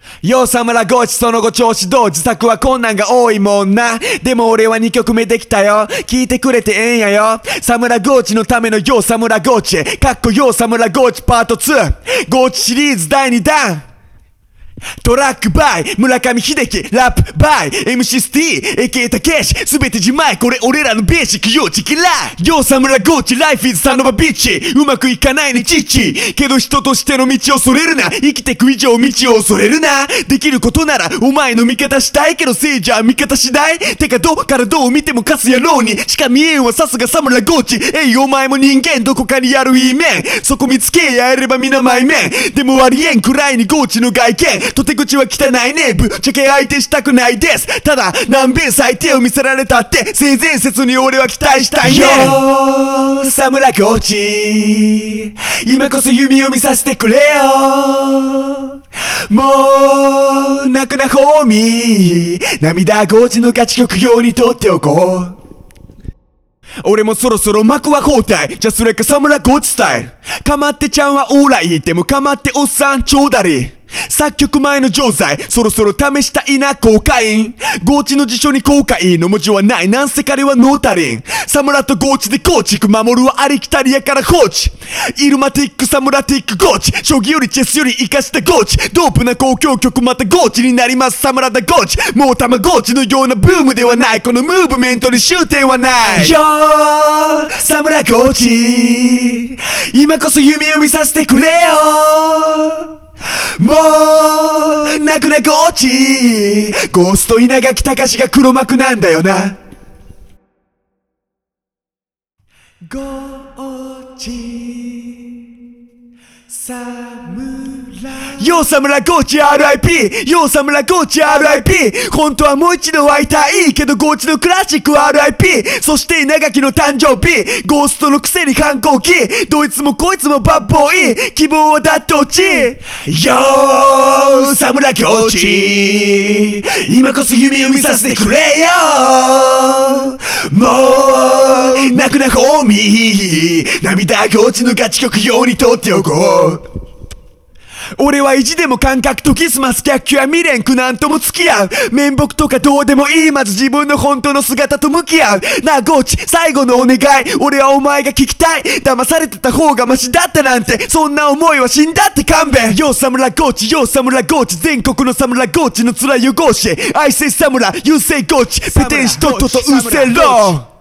よう侍ゴチその後調子どう自作は困難が多いもんな。でも俺は2曲目できたよ。聞いてくれてええんやよ。侍ゴチのためのよう侍ゴチかっこよう侍ゴチパート2ゴチシリーズ第2弾。トラックバイ村上秀樹ラップバイ MC スティ AK たけしすべて自前これ俺らのベーシックよチキラよう侍ゴチライフイズサノバビッチうまくいかないねチッチけど人としての道をそれるな生きてく以上道を恐れるなできることならお前の味方したいけどせいじゃ味方しないてかどっからどう見ても勝つ野郎にしか見えんはさすが侍ゴチえいお前も人間どこかにやるいい面そこ見つけやれば皆前面でもありえんくらいにゴチの外見とて口は汚いねぶっちゃけ相手したくないですただ南米最低を見せられたって性善説に俺は期待したいねよー侍ゴチ今こそ夢を見させてくれよもう泣くなホーミー涙ゴチのガチ曲用にとっておこう俺もそろそろ幕は交代じゃそれか侍ゴチスタイルかまってちゃんはオーライでもかまっておっさんちょうだり作曲前の錠剤そろそろ試したいなコカインゴーチの辞書にコカインの文字はないなんせ彼はノータリンサムラとゴーチで構築守るはありきたりやから放置イルマティックサムラティックゴーチ将棋よりチェスより活かしたゴーチドープな交響曲またゴーチになりますサムラだゴーチもうたまゴーチのようなブームではないこのムーブメントに終点はないよーサムラゴーチ今こそ夢を見させてくれよもう泣くなゴーチゴースト稲垣隆が黒幕なんだよなゴーチ侍よう侍ゴーチ RIP よう侍ゴーチ RIP 本当はもう一度会いたいけどゴーチのクラシック RIP そして稲垣の誕生日ゴーストのくせに反抗期どいつもこいつもバッボーイ希望はだって落ちよー侍ゴーチ今こそ夢を見させてくれよもう泣くなホーミー涙ゴーチのガチ曲用にとっておこう俺は意地でも感覚とキスマス逆境は未練苦難とも付き合う面目とかどうでもいいまず自分の本当の姿と向き合うなあゴーチ最後のお願い俺はお前が聞きたい騙されてた方がマシだったなんてそんな思いは死んだって勘弁よう侍ゴーチよう侍ゴーチ全国の侍ゴーチの面汚し I say 侍 You say ゴーチペテン師とっととうせろ